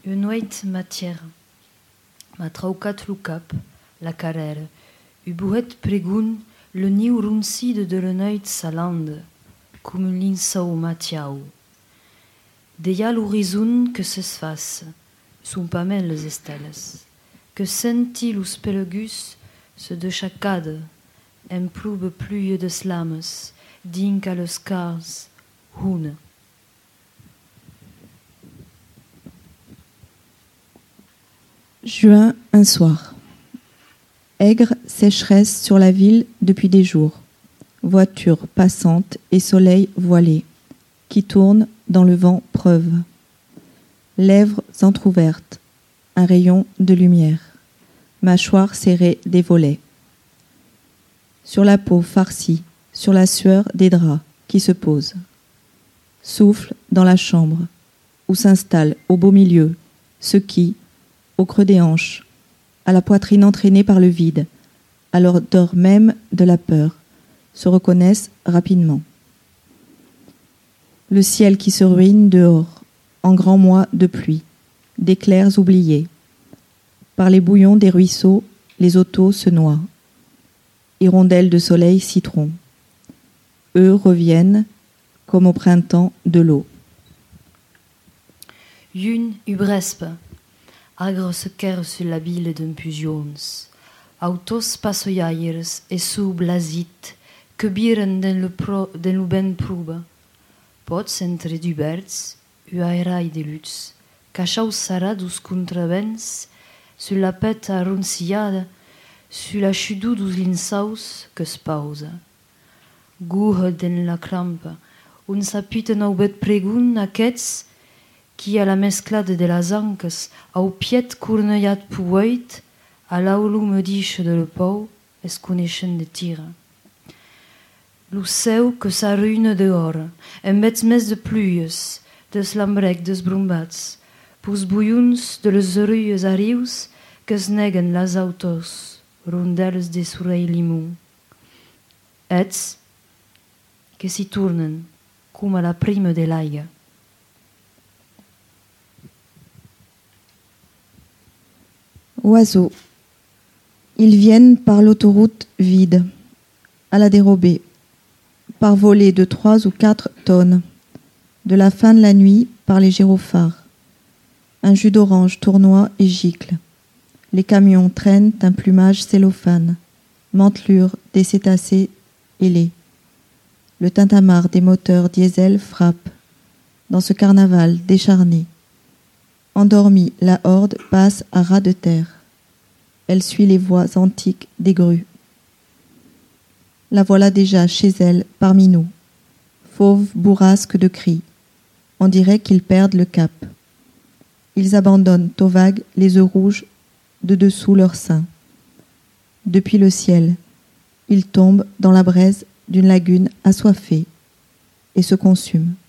Unoit matière, ma traucat lucap, la carrère, ubuet pregun, le niu runcide de l'enoit salande, cum l'insau matiau. Deia l'horizon que s'esface, sont pas mêles les estelles, que senti lus pelegus se de chacade, en plube pluie de slames, dinca le scars, hune. Juin, un soir. Aigre sécheresse sur la ville depuis des jours. Voitures passantes et soleil voilé, qui tourne dans le vent preuve. Lèvres entr'ouvertes, un rayon de lumière. Mâchoire serrée des volets. Sur la peau farcie, sur la sueur des draps qui se posent. Souffle dans la chambre, où s'installe au beau milieu ceux qui, au creux des hanches, à la poitrine entraînée par le vide, à l'odeur même de la peur, se reconnaissent rapidement. Le ciel qui se ruine dehors, en grands mois de pluie, d'éclairs oubliés. Par les bouillons des ruisseaux, les autos se noient. Hirondelles de soleil citron. Eux reviennent, comme au printemps, de l'eau. Une ubrespe, agre se quer sur la bile d'impusions. Autos passoiaires et sous blasit, que biren den le ben proube. Pots entre duberts, uairai de luts, cachau saradus contravents, sur la pète arroncillada, sur la chudou dos linsaus que spausa. Guhe den la crampe, un sapiten au bet pregun aquests, qui à la mesclade de las anques, au piet corneiat poueit, à l'aulu mediche de le pau, es coneixen de tira. Luceu que s'arruïne dehors, en bets mes de pluies, des lambrec des brumbats, pus bouillons de les oreilles arrius, que es neguen las autos, rondelles de soleil limon. Ets, que s'y tournen, cum à la prime de l'aigua. Oiseaux. Ils viennent par l'autoroute vide, à la dérobée, par volée de 3 ou 4 tonnes, de la fin de la nuit par les gyrophares. Un jus d'orange tournoie et gicle. Les camions traînent un plumage cellophane, mentelure des cétacés ailés. Le tintamarre des moteurs diesel frappe, dans ce carnaval décharné. Endormie, la horde passe à ras de terre. Elle suit les voies antiques des grues. La voilà déjà chez elle, parmi nous. Fauve bourrasque de cris. On dirait qu'ils perdent le cap. Ils abandonnent aux vagues les œufs rouges de dessous leurs seins. Depuis le ciel, ils tombent dans la braise d'une lagune assoiffée et se consument.